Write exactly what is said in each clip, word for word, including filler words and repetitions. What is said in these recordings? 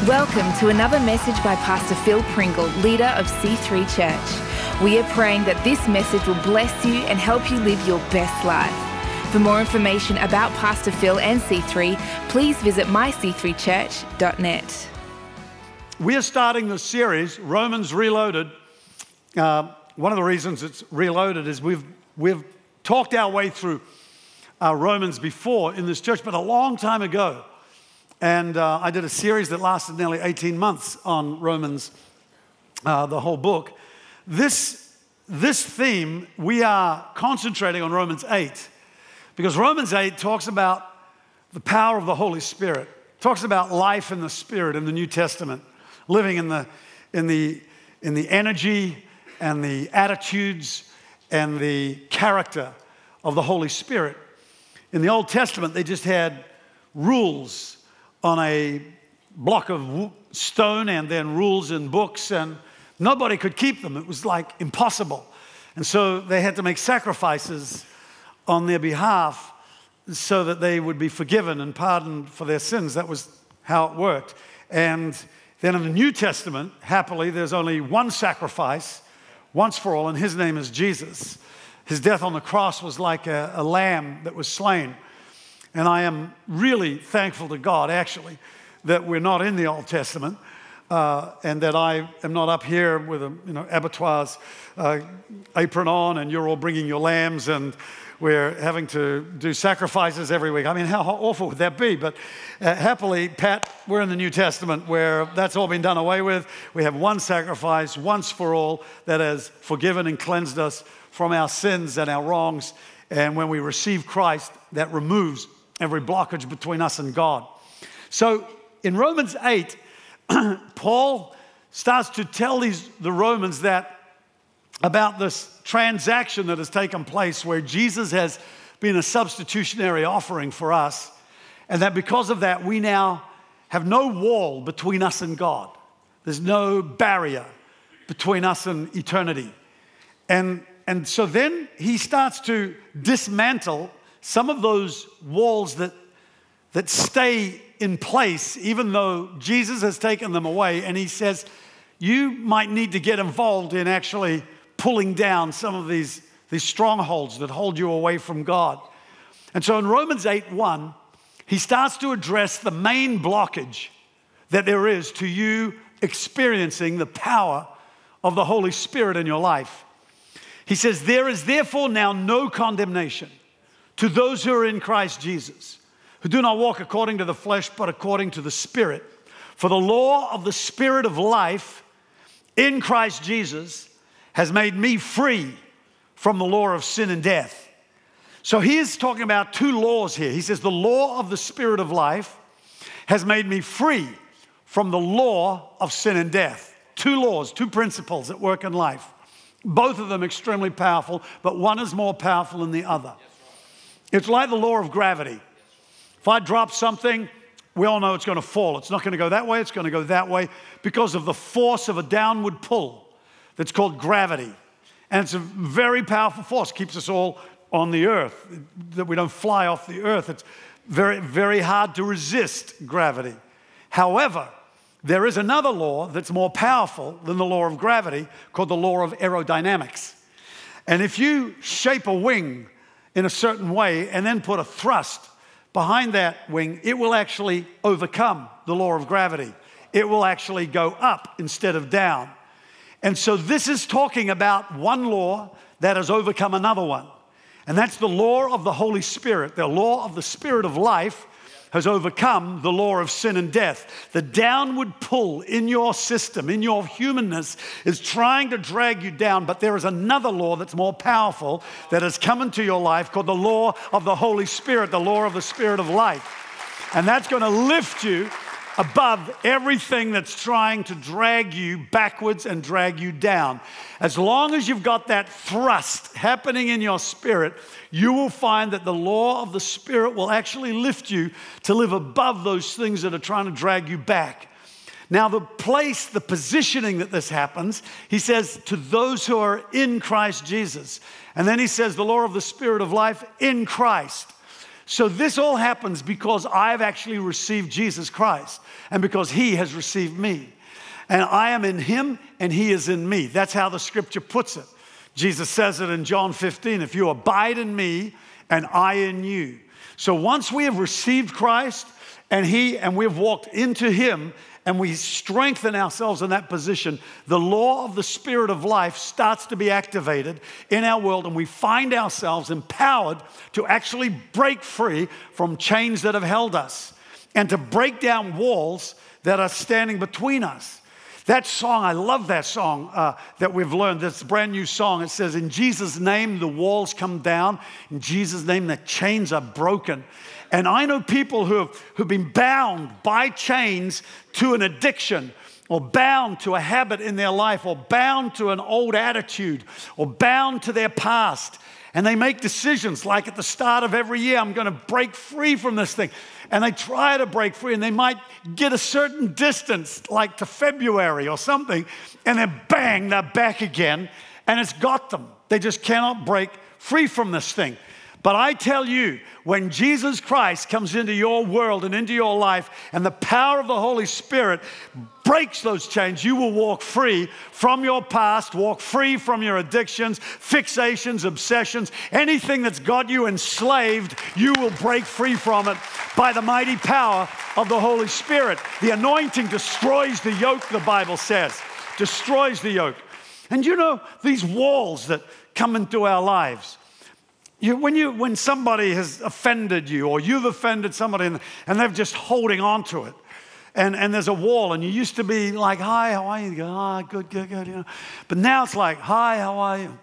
Welcome to another message by Pastor Phil Pringle, leader of C three Church. We are praying that this message will bless you and help you live your best life. For more information about Pastor Phil and C three, please visit my c three church dot net. We are starting the series, Romans Reloaded. Uh, one of the reasons it's reloaded is we've we've talked our way through uh, Romans before in this church, but a long time ago. And uh, I did a series that lasted nearly eighteen months on Romans, uh, the whole book. This, this theme, we are concentrating on Romans eight, because Romans eight talks about the power of the Holy Spirit, talks about life in the Spirit in the New Testament, living in the, in the, in the energy and the attitudes and the character of the Holy Spirit. In the Old Testament, they just had rules on a block of stone and then rules in books, and nobody could keep them. It was like impossible. And so they had to make sacrifices on their behalf so that they would be forgiven and pardoned for their sins. That was how it worked. And then in the New Testament, happily, there's only one sacrifice, once for all, and his name is Jesus. His death on the cross was like a, a lamb that was slain. And I am really thankful to God, actually, that we're not in the Old Testament uh, and that I am not up here with a you know abattoir's uh, apron on and you're all bringing your lambs and we're having to do sacrifices every week. I mean, how awful would that be? But uh, happily, Pat, we're in the New Testament where that's all been done away with. We have one sacrifice, once for all, that has forgiven and cleansed us from our sins and our wrongs. And when we receive Christ, that removes every blockage between us and God. So in Romans eight, Paul starts to tell these the Romans that about this transaction that has taken place where Jesus has been a substitutionary offering for us, and that because of that, we now have no wall between us and God. There's no barrier between us and eternity. And, and so then he starts to dismantle some of those walls that, that stay in place, even though Jesus has taken them away. And he says, you might need to get involved in actually pulling down some of these, these strongholds that hold you away from God. And so in Romans eight one, he starts to address the main blockage that there is to you experiencing the power of the Holy Spirit in your life. He says, there is therefore now no condemnation to those who are in Christ Jesus, who do not walk according to the flesh, but according to the Spirit. For the law of the Spirit of life in Christ Jesus has made me free from the law of sin and death. So he is talking about two laws here. He says the law of the Spirit of life has made me free from the law of sin and death. Two laws, two principles at work in life. Both of them extremely powerful, but one is more powerful than the other. It's like the law of gravity. If I drop something, we all know it's going to fall. It's not going to go that way, it's going to go that way because of the force of a downward pull that's called gravity. And it's a very powerful force. It keeps us all on the earth, that we don't fly off the earth. It's very, very hard to resist gravity. However, there is another law that's more powerful than the law of gravity called the law of aerodynamics. And if you shape a wing in a certain way and then put a thrust behind that wing, it will actually overcome the law of gravity. It will actually go up instead of down. And so this is talking about one law that has overcome another one. And that's the law of the Holy Spirit. The law of the Spirit of life has overcome the law of sin and death. The downward pull in your system, in your humanness, is trying to drag you down, but there is another law that's more powerful that has come into your life called the law of the Holy Spirit, the law of the Spirit of life. And that's going to lift you above everything that's trying to drag you backwards and drag you down. As long as you've got that thrust happening in your spirit, you will find that the law of the Spirit will actually lift you to live above those things that are trying to drag you back. Now, the place, the positioning that this happens, he says, to those who are in Christ Jesus. And then he says, the law of the Spirit of life in Christ. So this all happens because I've actually received Jesus Christ and because he has received me. And I am in him and he is in me. That's how the scripture puts it. Jesus says it in John fifteen, if you abide in me and I in you. So once we have received Christ and he and we have walked into him and we strengthen ourselves in that position, the law of the Spirit of life starts to be activated in our world, and we find ourselves empowered to actually break free from chains that have held us and to break down walls that are standing between us. That song, I love that song uh, that we've learned. This brand new song. It says, in Jesus' name, the walls come down. In Jesus' name, the chains are broken. And I know people who have who've been bound by chains to an addiction, or bound to a habit in their life, or bound to an old attitude, or bound to their past. And they make decisions like at the start of every year, I'm going to break free from this thing. And they try to break free, and they might get a certain distance, like to February or something, and then bang, they're back again, and it's got them. They just cannot break free from this thing. But I tell you, when Jesus Christ comes into your world and into your life, and the power of the Holy Spirit breaks those chains, you will walk free from your past, walk free from your addictions, fixations, obsessions, anything that's got you enslaved, you will break free from it by the mighty power of the Holy Spirit. The anointing destroys the yoke, the Bible says, destroys the yoke. And you know, these walls that come into our lives, You, when, you, when somebody has offended you, or you've offended somebody and, and they're just holding on to it, and, and there's a wall, and you used to be like, hi, how are you? You go, ah, good, good, good. You know. But now it's like, hi, how are you?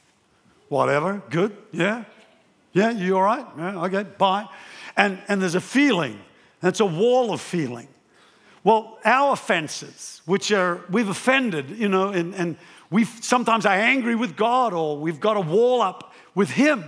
Whatever, good, yeah? Yeah, you all right? Yeah, okay, bye. And, and there's a feeling, and it's a wall of feeling. Well, our offenses, which are, we've offended, you know, and, and we sometimes are angry with God, or we've got a wall up with him.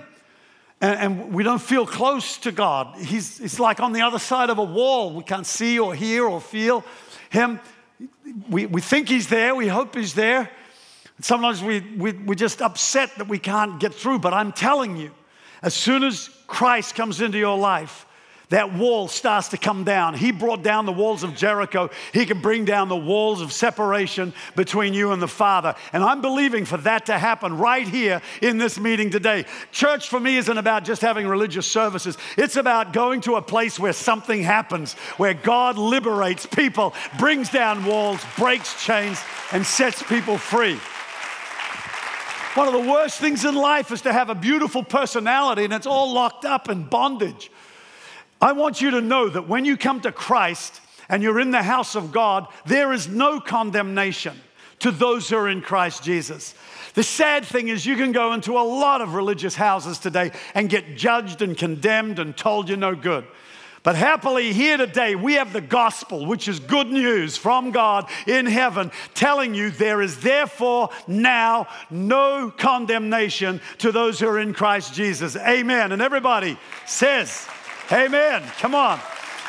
And we don't feel close to God. He's, it's like on the other side of a wall. We can't see or hear or feel him. We, we think he's there. We hope he's there. Sometimes we, we, we're just upset that we can't get through. But I'm telling you, as soon as Christ comes into your life, that wall starts to come down. He brought down the walls of Jericho. He can bring down the walls of separation between you and the Father. And I'm believing for that to happen right here in this meeting today. Church for me isn't about just having religious services. It's about going to a place where something happens, where God liberates people, brings down walls, breaks chains, and sets people free. One of the worst things in life is to have a beautiful personality and it's all locked up in bondage. I want you to know that when you come to Christ and you're in the house of God, there is no condemnation to those who are in Christ Jesus. The sad thing is you can go into a lot of religious houses today and get judged and condemned and told you're no good. But happily here today, we have the gospel, which is good news from God in heaven, telling you there is therefore now no condemnation to those who are in Christ Jesus. Amen. And everybody says, amen. Come on.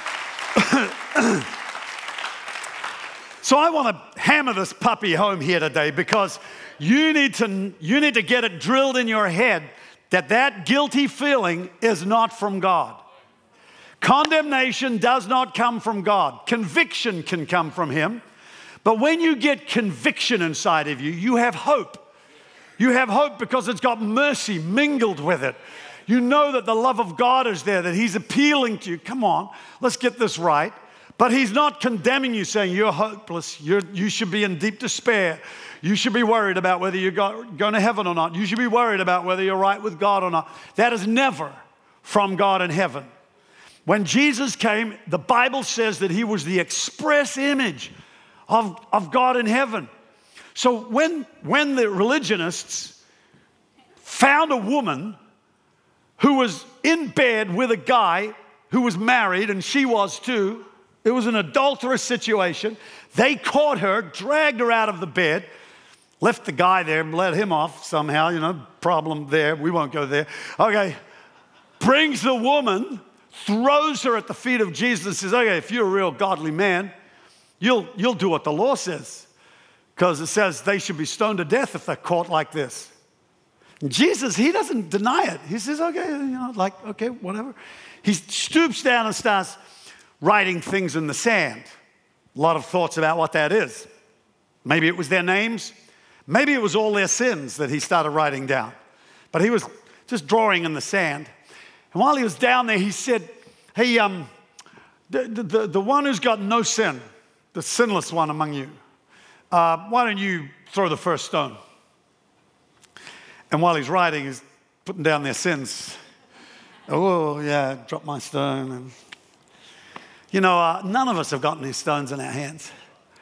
So I want to hammer this puppy home here today, because you need to you need to get it drilled in your head that that guilty feeling is not from God. Condemnation does not come from God. Conviction can come from him. But when you get conviction inside of you, you have hope. You have hope because it's got mercy mingled with it. You know that the love of God is there, that he's appealing to you. Come on, let's get this right. But he's not condemning you, saying you're hopeless. You're, you should be in deep despair. You should be worried about whether you're going to heaven or not. You should be worried about whether you're right with God or not. That is never from God in heaven. When Jesus came, the Bible says that he was the express image of, of God in heaven. So when, when the religionists found a woman who was in bed with a guy who was married, and she was too, it was an adulterous situation. They caught her, dragged her out of the bed, left the guy there and let him off somehow, you know, problem there. We won't go there. Okay, brings the woman, throws her at the feet of Jesus and says, okay, if you're a real godly man, you'll, you'll do what the law says. Because it says they should be stoned to death if they're caught like this. Jesus, he doesn't deny it. He says, okay, you know, like, okay, whatever. He stoops down and starts writing things in the sand. A lot of thoughts about what that is. Maybe it was their names. Maybe it was all their sins that he started writing down. But he was just drawing in the sand. And while he was down there, he said, hey, um, the, the, the one who's got no sin, the sinless one among you, uh, why don't you throw the first stone? And while he's writing, he's putting down their sins. Oh, yeah, drop my stone. And, you know, uh, none of us have gotten these stones in our hands.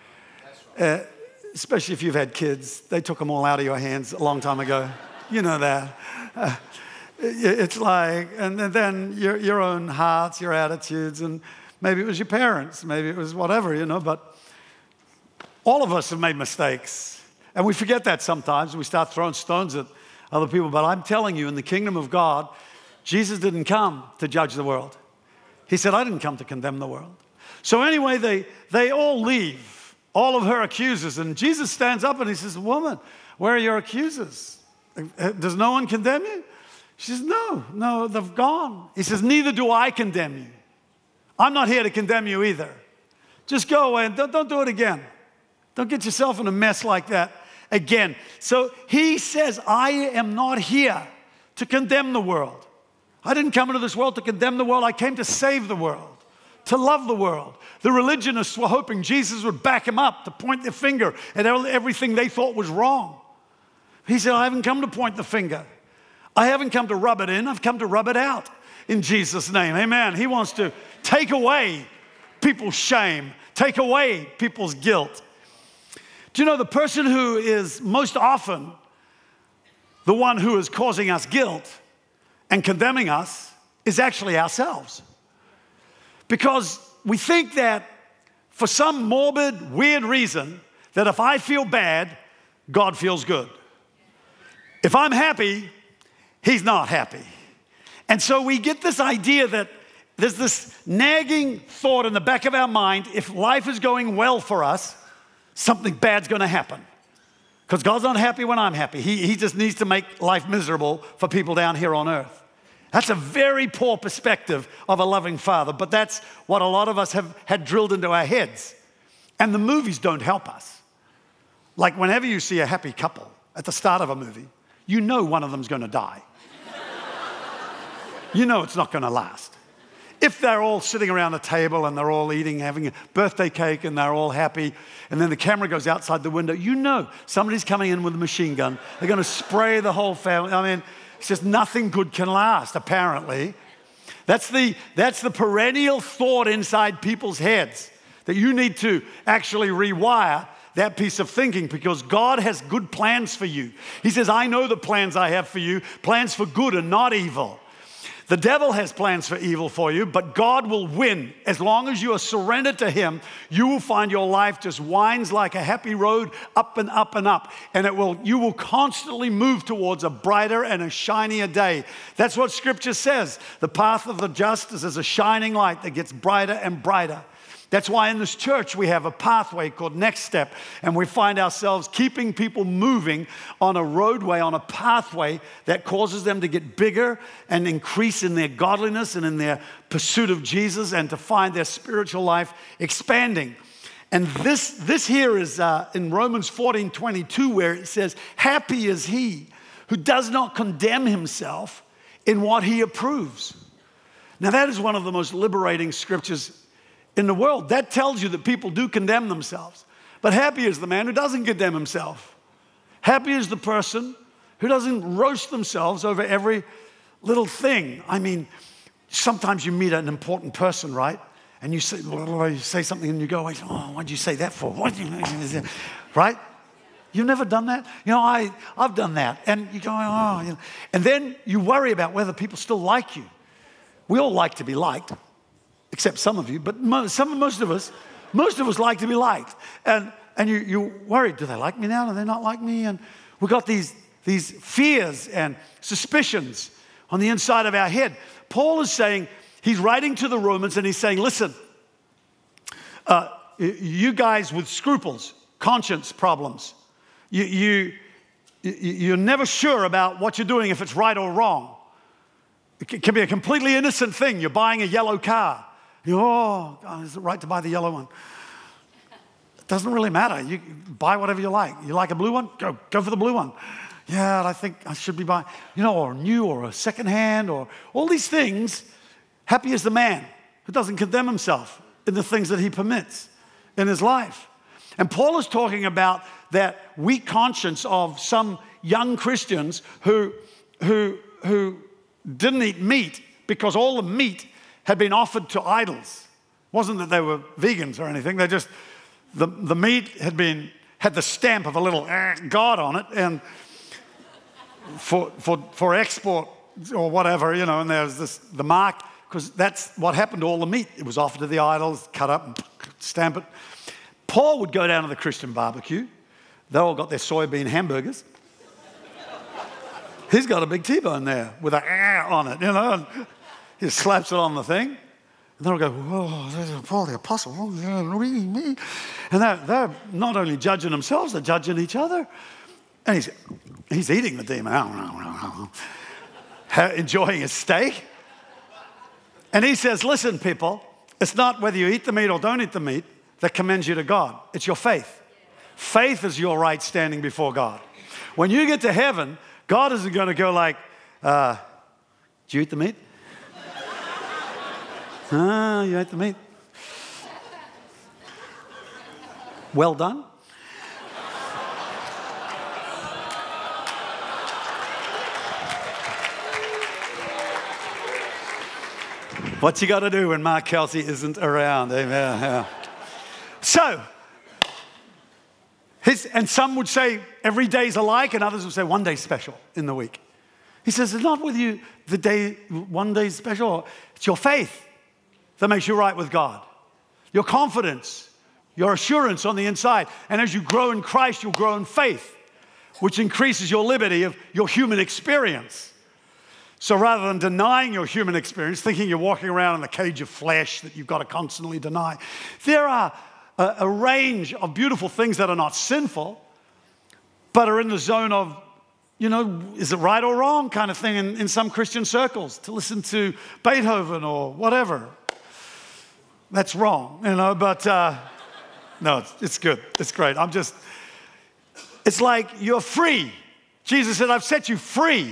Uh, especially if you've had kids. They took them all out of your hands a long time ago. You know that. Uh, it's like, and then your, your own hearts, your attitudes, and maybe it was your parents, maybe it was whatever, you know, but all of us have made mistakes. And we forget that sometimes. We start throwing stones at other people. But I'm telling you, in the kingdom of God, Jesus didn't come to judge the world. He said, I didn't come to condemn the world. So anyway, they, they all leave, all of her accusers. And Jesus stands up and he says, woman, where are your accusers? Does no one condemn you? She says, no, no, they've gone. He says, neither do I condemn you. I'm not here to condemn you either. Just go away and don't, don't do it again. Don't get yourself in a mess like that again. So he says, I am not here to condemn the world. I didn't come into this world to condemn the world. I came to save the world, to love the world. The religionists were hoping Jesus would back him up, to point their finger at everything they thought was wrong. He said, I haven't come to point the finger. I haven't come to rub it in. I've come to rub it out in Jesus' name. Amen. He wants to take away people's shame, take away people's guilt. Do you know the person who is most often the one who is causing us guilt and condemning us is actually ourselves? Because we think that for some morbid, weird reason, that if I feel bad, God feels good. If I'm happy, he's not happy. And so we get this idea that there's this nagging thought in the back of our mind, if life is going well for us, something bad's going to happen. Because God's not happy when I'm happy. He, he just needs to make life miserable for people down here on earth. That's a very poor perspective of a loving Father, but that's what a lot of us have had drilled into our heads. And the movies don't help us. Like whenever you see a happy couple at the start of a movie, you know one of them's going to die. You know it's not going to last. If they're all sitting around a table and they're all eating, having a birthday cake and they're all happy, and then the camera goes outside the window, you know somebody's coming in with a machine gun. They're going to spray the whole family. I mean, it's just nothing good can last, apparently. That's the, that's the perennial thought inside people's heads that you need to actually rewire that piece of thinking, because God has good plans for you. He says, I know the plans I have for you, plans for good and not evil. The devil has plans for evil for you, but God will win. As long as you are surrendered to him, you will find your life just winds like a happy road up and up and up. And it will, you will constantly move towards a brighter and a shinier day. That's what Scripture says. The path of the just is as a shining light that gets brighter and brighter. That's why in this church we have a pathway called Next Step, and we find ourselves keeping people moving on a roadway, on a pathway that causes them to get bigger and increase in their godliness and in their pursuit of Jesus, and to find their spiritual life expanding. And this, this here is uh, in Romans fourteen twenty-two, where it says, happy is he who does not condemn himself in what he approves. Now that is one of the most liberating scriptures in the world. That tells you that people do condemn themselves. But happy is the man who doesn't condemn himself. Happy is the person who doesn't roast themselves over every little thing. I mean, sometimes you meet an important person, right? And you say, you say something and you go, oh, why'd you say that for? What? Right? You've never done that? You know, I, I've done that. And you go, oh, you know. And then you worry about whether people still like you. We all like to be liked. Except some of you, but most, some, most of us, most of us like to be liked. And, and you, you're worried, do they like me now? Do they not like me? And we've got these, these fears and suspicions on the inside of our head. Paul is saying, he's writing to the Romans and he's saying, listen, uh, you guys with scruples, conscience problems, you, you, you're never sure about what you're doing, if it's right or wrong. It can be a completely innocent thing. You're buying a yellow car. You're, oh, God, is it right to buy the yellow one? It doesn't really matter. You buy whatever you like. You like a blue one? Go, go for the blue one. Yeah, I think I should be buying, you know, or new or a secondhand or all these things. Happy is the man who doesn't condemn himself in the things that he permits in his life. And Paul is talking about that weak conscience of some young Christians who, who, who didn't eat meat because all the meat had been offered to idols. It wasn't that they were vegans or anything. They just, the, the meat had been, had the stamp of a little eh, God on it, and for, for, for export or whatever, you know, and there's this, the mark, because that's what happened to all the meat. It was offered to the idols, cut up and stamp it. Paul would go down to the Christian barbecue. They all got their soybean hamburgers. He's got a big T-bone there with a ah on it, you know. And he slaps it on the thing. And they'll go, whoa, there's Paul the Apostle. And they're, they're not only judging themselves, they're judging each other. And he's, he's eating the demon, enjoying his steak. And he says, listen, people, it's not whether you eat the meat or don't eat the meat that commends you to God. It's your faith. Faith is your right standing before God. When you get to heaven, God isn't going to go like, uh, did you eat the meat? Ah, you ate the meat. Well done. What you got to do when Mark Kelsey isn't around? Amen. Yeah. So, his, and some would say every day's alike, and others would say one day's special in the week. He says it's not with you the day, one day's special. It's your faith that makes you right with God. Your confidence, your assurance on the inside. And as you grow in Christ, you'll grow in faith, which increases your liberty of your human experience. So rather than denying your human experience, thinking you're walking around in a cage of flesh that you've got to constantly deny, there are a, a range of beautiful things that are not sinful, but are in the zone of, you know, is it right or wrong kind of thing in, in some Christian circles, to listen to Beethoven or whatever. That's wrong, you know, but uh, no, it's, it's good. It's great. I'm just, it's like you're free. Jesus said, I've set you free.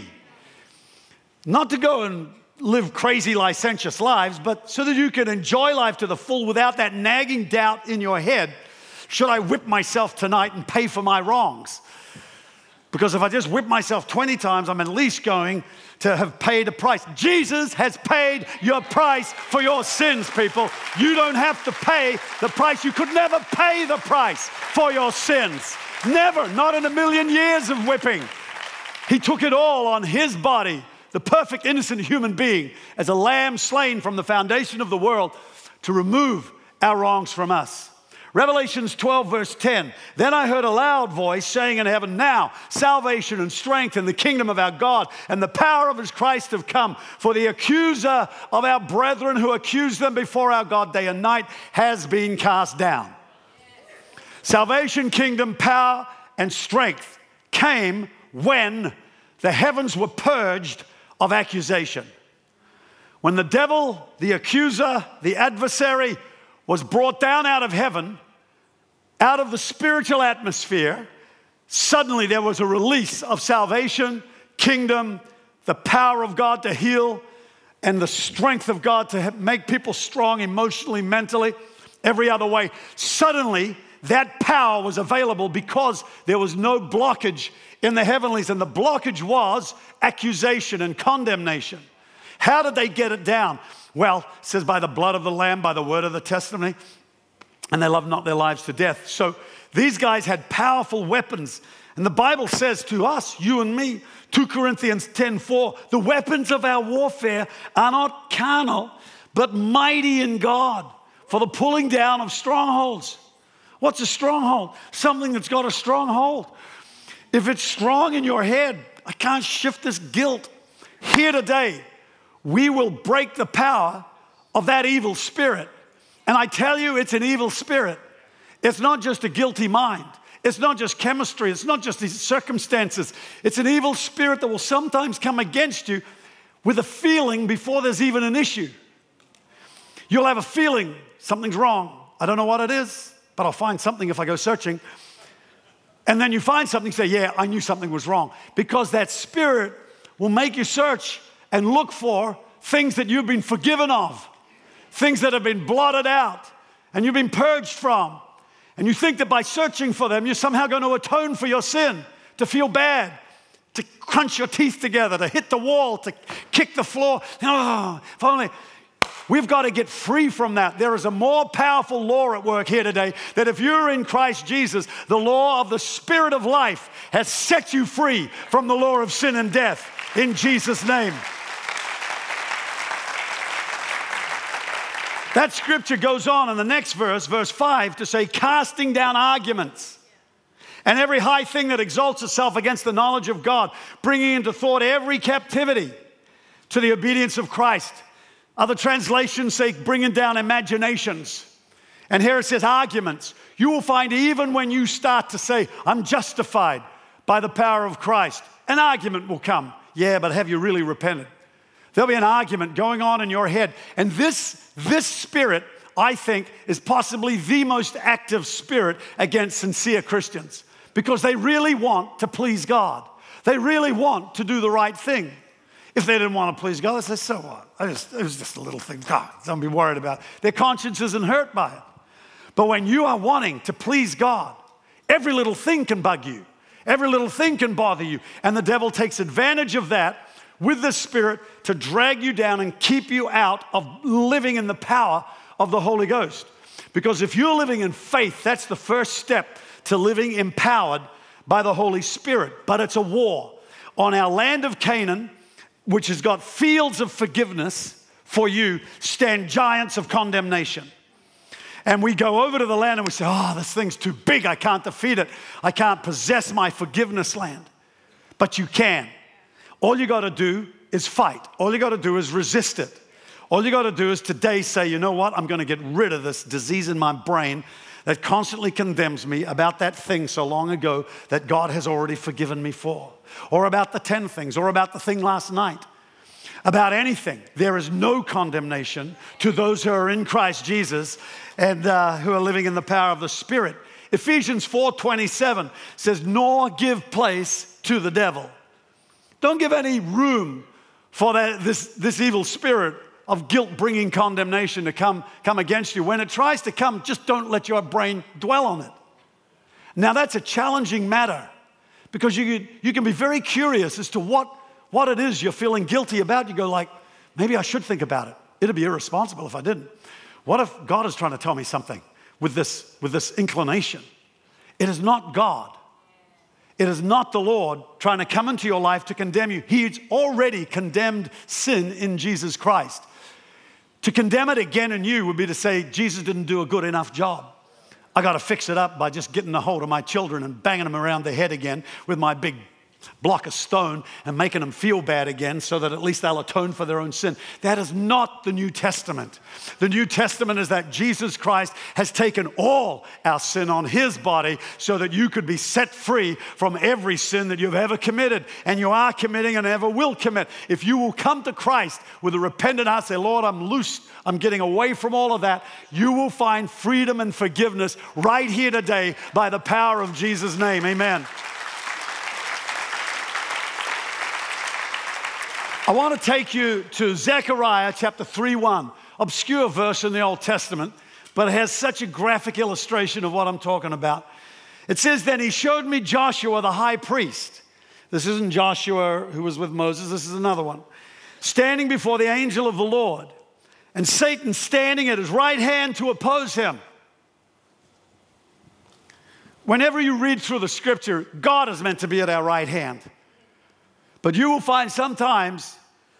Not to go and live crazy, licentious lives, but so that you can enjoy life to the full without that nagging doubt in your head, should I whip myself tonight and pay for my wrongs? Because if I just whip myself twenty times, I'm at least going to have paid a price. Jesus has paid your price for your sins, people. You don't have to pay the price. You could never pay the price for your sins. Never, not in a million years of whipping. He took it all on his body, the perfect, innocent human being, as a lamb slain from the foundation of the world to remove our wrongs from us. Revelations twelve, verse ten. Then I heard a loud voice saying in heaven, now salvation and strength and the kingdom of our God and the power of his Christ have come. For the accuser of our brethren who accused them before our God day and night has been cast down. Salvation, kingdom, power, and strength came when the heavens were purged of accusation. When the devil, the accuser, the adversary was brought down out of heaven, out of the spiritual atmosphere, suddenly there was a release of salvation, kingdom, the power of God to heal, and the strength of God to make people strong emotionally, mentally, every other way. Suddenly, that power was available because there was no blockage in the heavenlies, and the blockage was accusation and condemnation. How did they get it down? Well, it says by the blood of the Lamb, by the word of the testimony, and they loved not their lives to death. So these guys had powerful weapons. And the Bible says to us, you and me, two Corinthians ten four, the weapons of our warfare are not carnal, but mighty in God for the pulling down of strongholds. What's a stronghold? Something that's got a stronghold. If it's strong in your head, I can't shift this guilt. Here today, we will break the power of that evil spirit. And I tell you, it's an evil spirit. It's not just a guilty mind. it's not just chemistry. It's not just these circumstances. It's an evil spirit that will sometimes come against you with a feeling before there's even an issue. You'll have a feeling something's wrong. I don't know what it is, but I'll find something if I go searching. And then you find something, say, yeah, I knew something was wrong. Because that spirit will make you search and look for things that you've been forgiven of, things that have been blotted out and you've been purged from. And you think that by searching for them, you're somehow going to atone for your sin, to feel bad, to crunch your teeth together, to hit the wall, to kick the floor. Oh, if only. We've got to get free from that. There is a more powerful law at work here today, that if you're in Christ Jesus, the law of the Spirit of life has set you free from the law of sin and death in Jesus' name. That scripture goes on in the next verse, verse five, to say, casting down arguments and every high thing that exalts itself against the knowledge of God, bringing into thought every captivity to the obedience of Christ. Other translations say bringing down imaginations. And here it says arguments. You will find even when you start to say, I'm justified by the power of Christ, an argument will come. Yeah, but have you really repented? There'll be an argument going on in your head. And this, this spirit, I think, is possibly the most active spirit against sincere Christians, because they really want to please God. They really want to do the right thing. If they didn't want to please God, they say, so what? I just, it was just a little thing. God, don't be worried about it. Their conscience isn't hurt by it. But when you are wanting to please God, every little thing can bug you. Every little thing can bother you. And the devil takes advantage of that with the Spirit to drag you down and keep you out of living in the power of the Holy Ghost. Because if you're living in faith, that's the first step to living empowered by the Holy Spirit. But it's a war. On our land of Canaan, which has got fields of forgiveness for you, stand giants of condemnation. And we go over to the land and we say, oh, this thing's too big. I can't defeat it. I can't possess my forgiveness land. But you can. All you got to do is fight. All you got to do is resist it. All you got to do is today say, you know what? I'm going to get rid of this disease in my brain that constantly condemns me about that thing so long ago that God has already forgiven me for. Or about the ten things, or about the thing last night. About anything. There is no condemnation to those who are in Christ Jesus and uh, who are living in the power of the Spirit. Ephesians four twenty-seven says, nor give place to the devil. Don't give any room for that, this, this evil spirit of guilt bringing condemnation to come, come against you. When it tries to come, just don't let your brain dwell on it. Now that's a challenging matter, because you, you can be very curious as to what, what it is you're feeling guilty about. You go like, maybe I should think about it. It'd be irresponsible if I didn't. What if God is trying to tell me something with this, with this inclination? It is not God. It is not the Lord trying to come into your life to condemn you. He's already condemned sin in Jesus Christ. To condemn it again in you would be to say, Jesus didn't do a good enough job. I got to fix it up by just getting a hold of my children and banging them around the head again with my big block of stone and making them feel bad again so that at least they'll atone for their own sin. That is not the New Testament. The New Testament is that Jesus Christ has taken all our sin on his body so that you could be set free from every sin that you've ever committed and you are committing and ever will commit. If you will come to Christ with a repentant heart, say, Lord, I'm loose, I'm getting away from all of that, you will find freedom and forgiveness right here today by the power of Jesus' name. Amen. I want to take you to Zechariah chapter three one, obscure verse in the Old Testament, but it has such a graphic illustration of what I'm talking about. It says, then he showed me Joshua the high priest. This isn't Joshua who was with Moses, this is another one. Standing before the angel of the Lord, and Satan standing at his right hand to oppose him. Whenever you read through the scripture, God is meant to be at our right hand. But you will find sometimes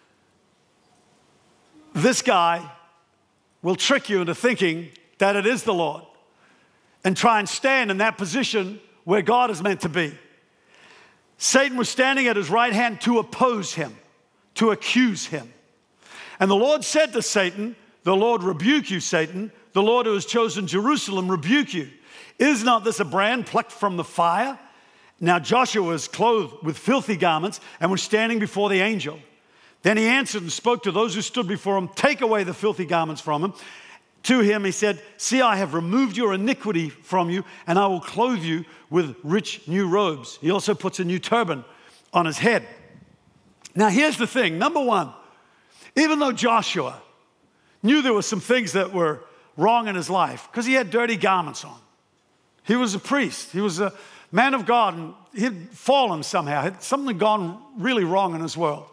this guy will trick you into thinking that it is the Lord and try and stand in that position where God is meant to be. Satan was standing at his right hand to oppose him, to accuse him. And the Lord said to Satan, the Lord rebuke you, Satan. The Lord who has chosen Jerusalem rebuke you. Is not this a brand plucked from the fire? Now Joshua was clothed with filthy garments and was standing before the angel. Then he answered and spoke to those who stood before him, take away the filthy garments from him. To him he said, see, I have removed your iniquity from you, and I will clothe you with rich new robes. He also puts a new turban on his head. Now here's the thing. Number one, even though Joshua knew there were some things that were wrong in his life, because he had dirty garments on. He was a priest. He was a man of God, and he'd fallen somehow. Had something had gone really wrong in his world.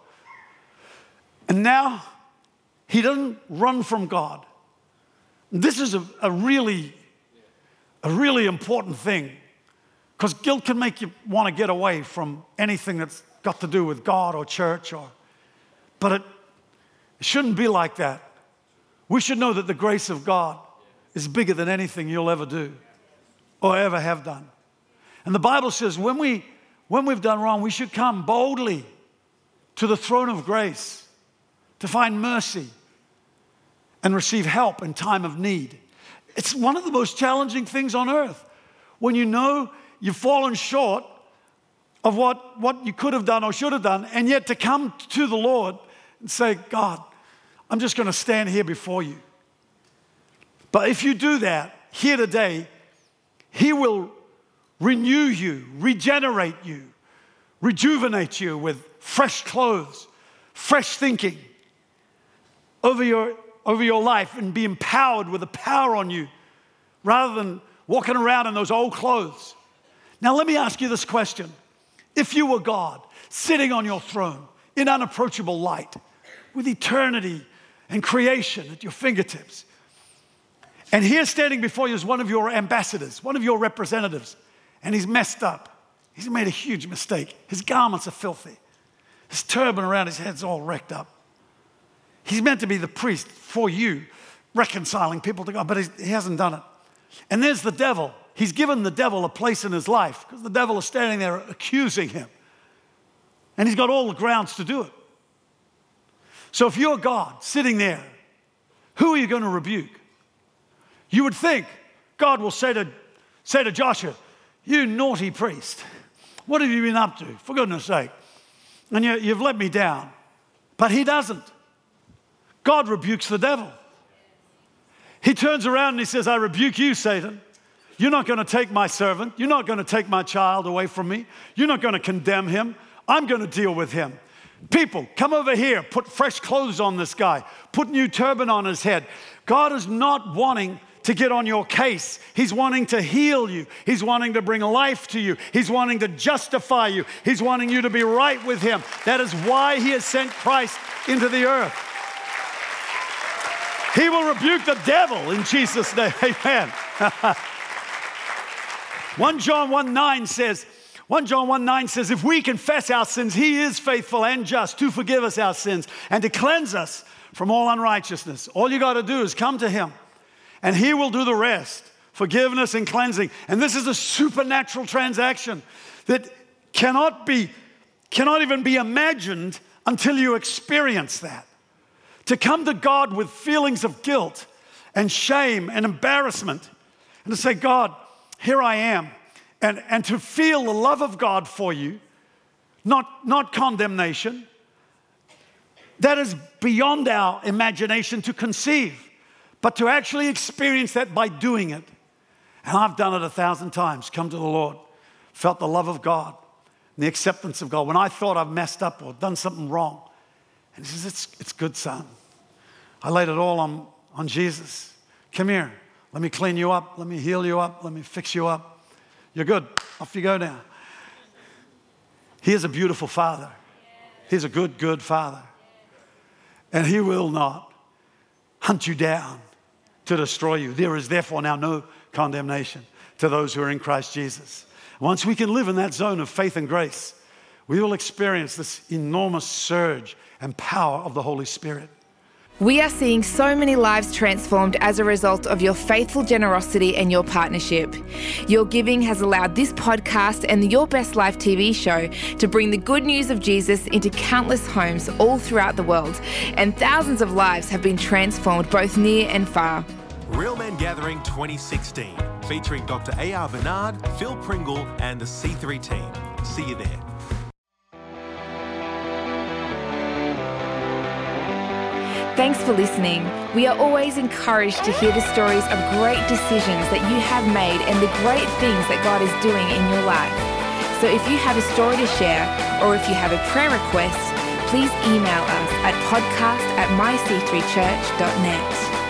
And now he doesn't run from God. This is a, a really, a really important thing, because guilt can make you want to get away from anything that's got to do with God or church, or, but it, it shouldn't be like that. We should know that the grace of God is bigger than anything you'll ever do or ever have done. And the Bible says when, we, when we've done wrong, we should come boldly to the throne of grace to find mercy and receive help in time of need. It's one of the most challenging things on earth. When you know you've fallen short of what, what you could have done or should have done, and yet to come to the Lord and say, God, I'm just going to stand here before you. But if you do that here today, He will renew you, regenerate you, rejuvenate you with fresh clothes, fresh thinking over your over your life, and be empowered with the power on you rather than walking around in those old clothes. Now, let me ask you this question. If you were God, sitting on your throne in unapproachable light, with eternity and creation at your fingertips, and here standing before you is one of your ambassadors, one of your representatives, and he's messed up. He's made a huge mistake. His garments are filthy. His turban around his head's all wrecked up. He's meant to be the priest for you, reconciling people to God, but he hasn't done it. And there's the devil. He's given the devil a place in his life because the devil is standing there accusing him. And he's got all the grounds to do it. So if you're God sitting there, who are you going to rebuke? You would think God will say to, say to Joshua, you naughty priest, what have you been up to, for goodness sake? And you, you've let me down. But he doesn't. God rebukes the devil. He turns around and he says, I rebuke you, Satan. You're not going to take my servant. You're not going to take my child away from me. You're not going to condemn him. I'm going to deal with him. People, come over here. Put fresh clothes on this guy. Put new turban on his head. God is not wanting to get on your case. He's wanting to heal you. He's wanting to bring life to you. He's wanting to justify you. He's wanting you to be right with him. That is why he has sent Christ into the earth. He will rebuke the devil in Jesus' name. Amen. First John one nine says, First John one nine says, if we confess our sins, he is faithful and just to forgive us our sins and to cleanse us from all unrighteousness. All you got to do is come to him and he will do the rest, forgiveness and cleansing. And this is a supernatural transaction that cannot be, cannot even be imagined until you experience that. To come to God with feelings of guilt and shame and embarrassment and to say, God, here I am. And, and to feel the love of God for you, not, not condemnation, that is beyond our imagination to conceive, but to actually experience that by doing it. And I've done it a thousand times, come to the Lord, felt the love of God and the acceptance of God. When I thought I've messed up or done something wrong, and he says, it's, it's good, son. I laid it all on, on Jesus. Come here. Let me clean you up. Let me heal you up. Let me fix you up. You're good. Off you go now. He is a beautiful father. He's a good, good father. And he will not hunt you down to destroy you. There is therefore now no condemnation to those who are in Christ Jesus. Once we can live in that zone of faith and grace, we will experience this enormous surge and power of the Holy Spirit. We are seeing so many lives transformed as a result of your faithful generosity and your partnership. Your giving has allowed this podcast and the Your Best Life T V show to bring the good news of Jesus into countless homes all throughout the world, and thousands of lives have been transformed both near and far. Real Men Gathering twenty sixteen. featuring Doctor A R Bernard, Phil Pringle, and the C three team. See you there. Thanks for listening. We are always encouraged to hear the stories of great decisions that you have made and the great things that God is doing in your life. So if you have a story to share or if you have a prayer request, please email us at podcast at my c three church dot net.